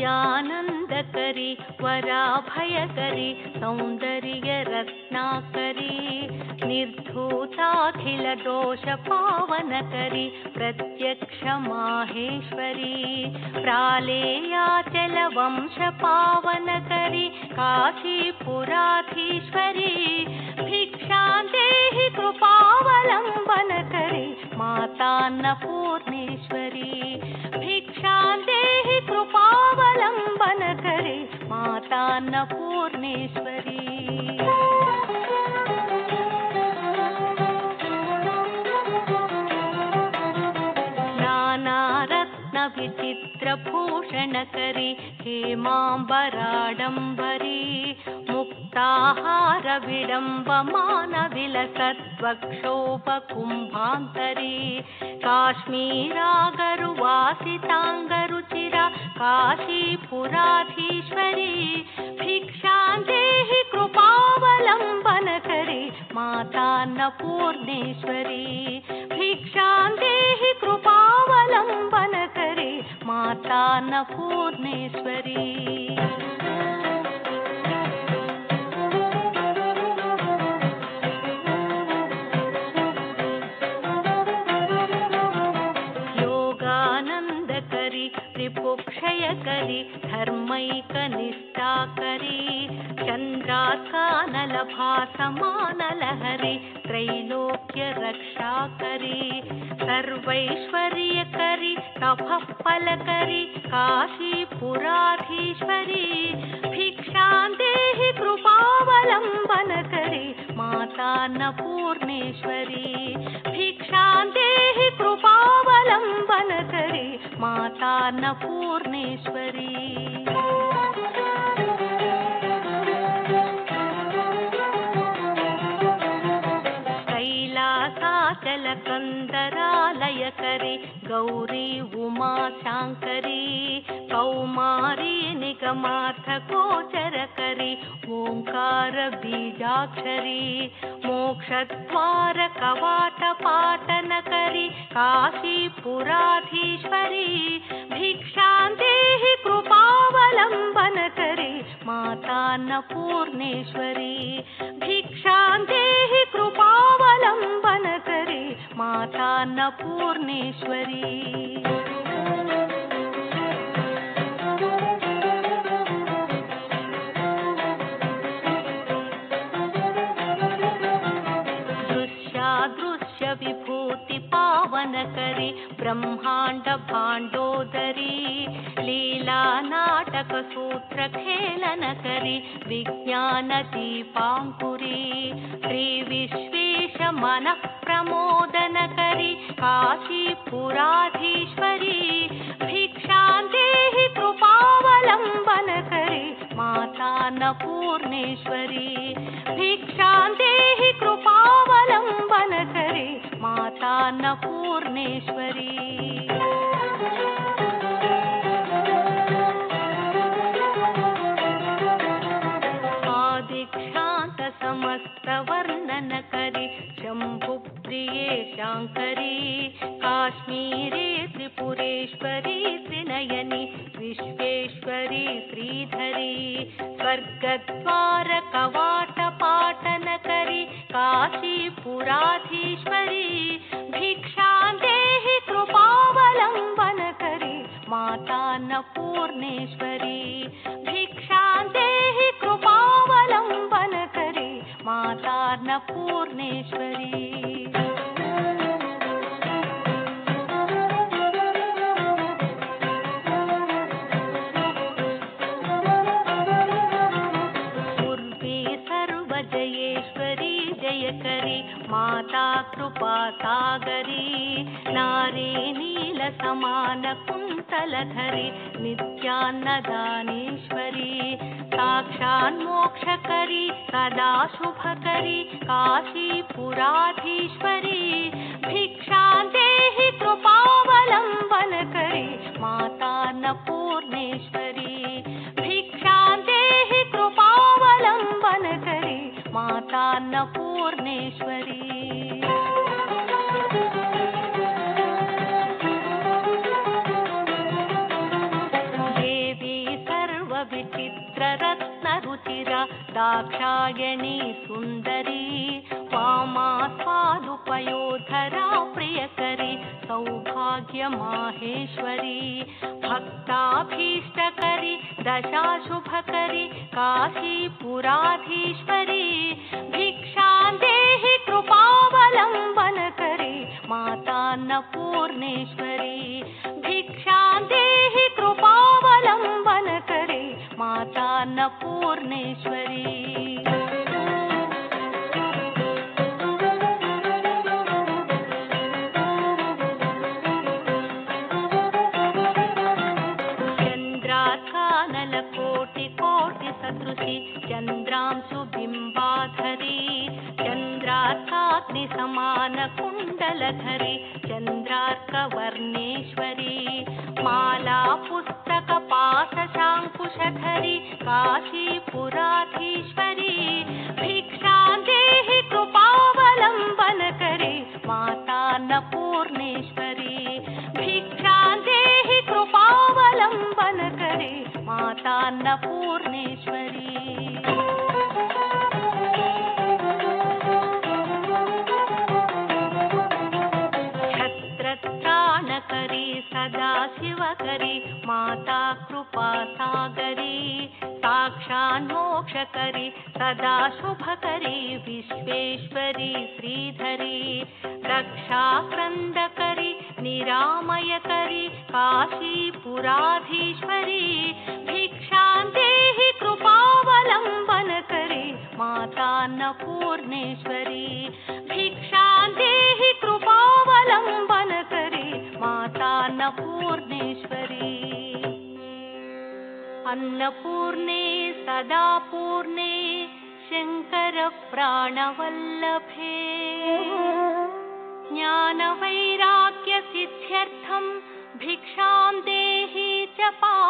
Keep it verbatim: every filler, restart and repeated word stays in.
नित्यानन्दकरी वराभयकरी सौन्दर्यरत्नाकरी निर्धूताखिलदोषपावनकरी प्रत्यक्षमाहेश्वरी प्रालेयाचलवंशपावनकरी काशीपुराधीश्वरी भिक्षां देहि कृपावलम्बनकरी मातान्नपूर्णेश्वरी भिक्षां देहि कृपावलम्बनकरी मातान्नपूर्णेश्वरी विचित्रभूषणकरी हेमाम्बराडम्बरी मुक्ताहारविडम्बमानविलसद्वक्षोभकुम्भान्तरी काश्मीरागरुवासिताङ्गरुचिरा काशीपुराधीश्वरी भिक्षां देहि कृपावलम्बनकरी मातान्नपूर्णेश्वरी भिक्षां देहि कृपावलम्बनकरी मातान्नपूर्णेश्वरी योगानन्दकरी त्रिपुक्षयकरी धर्मैकनिष्ठाकरी चन्द्रार्कानलभासमानलहरी त्रैलोक्यरक्षाकरी सर्वैश्वर्यकरी तपःफलकरी काशीपुराधीश्वरी भिक्षां देहि कृपावलम्बनकरी मातान्नपूर्णेश्वरी भिक्षां देहि कृपावलम्बनकरी मातान्नपूर्णेश्वरी कैलासाचलकन्दरालयकरी गौरी उमाशाङ्करी कौमारी निगमार्थगोचरकरी ओङ्कारबीजाक्षरी मोक्षद्वारकवाटपाटनकरी काशीपुराधीश्वरी भिक्षां देहि कृपावलम्बनकरी मातान्नपूर्णेश्वरी भिक्षां देहि कृपावलम्बनकरी मातान्नपूर्णेश्वरी विभूति पावनकरी ब्रह्मांड भांडोदरी लीला नाटक सूत्र खेलनकरी विज्ञान दीपांकुरी श्री विश्वेश मन प्रमोदनकरी काशीपुराधीश्वरी भिक्षां देहि कृपावलम्बनकरी मातान्नपूर्णेश्वरी भिक्षां देहि कृपावलम्बनकरी मातान्नपूर्णेश्वरी आदिक्षान्त समस्त वर्णनकरी शम्भुप्रिये शाङ्करी काश्मीरे त्रिपुरेश्वरी त्रिनयनी विश्वेश्वरी श्रीधरी स्वर्गद्वारकवाटपाटनकरी काशीपुराधीश्वरी भिक्षां देहि कृपावलम्बनकरी मातान्नपूर्णेश्वरी भिक्षां देहि कृपावलम्बनकरी मातान्नपूर्णेश्वरी जयकरी माता कृपा सागरी नारी नील समान कुंतलधरी नित्यान्नदानेश्वरी साक्षान्मोक्षकरी सदा शुभकरी काशीपुराधीश्वरी भिक्षां देहि कृपावलम्बनकरी मातान्नपूर्णेश्वरी भिक्षां देहि कृपावलम्बनकरी मातान्नपूर्णेश्वरी देवी विचित्ररत्नरुचिर दाक्षायणी सुन्दरी वामा स्वादुपयोधरा प्रियकरी सौभाग्यमाहेश्वरी भक्ताभीष्टकरी दशाशुभकरी काशीपुराधीश्वरी भिक्षां देहि कृपावलम्बनकरी माता अन्नपूर्णेश्वरी भिक्षां देहि कृपावलम्बनकरी माता अन्नपूर्णेश्वरी कोटि कोटि सदृशी चंद्रांशु बिंबाधरी चंद्रार्काग्नि समान कुंडलधरी चंद्रार्कवर्णेश्वरी माला पुस्तक पाश शांकुशधरी काशीपुराधीश्वरी भिक्षां देहि कृपावलम्बनकरी माता अन्नपूर्णेश्वरी भिक्षां देहि कृपावलम्बनकरी माता अन्नपूर्णेश्वरी छत्रत्राणकरी सदा शिवकरी माता कृपासागरी साक्षान्मोक्षकरी सदा शुभकरी विश्वेश्वरी श्रीधरी रक्षाक्रन्दकरी निरामयकरी काशीपुराधीश्वरी भिक्षां देहि कृपावलम्बनकरी माता अन्नपूर्णेश्वरी भिक्षां देहि कृपावलम्बनकरी माता अन्नपूर्णेश्वरी अन्नपूर्णे सदा पूर्णे शंकर प्राणवल्लभे ज्ञानवैराग्य सिद्ध्यर्थं भिक्षां देहि च पा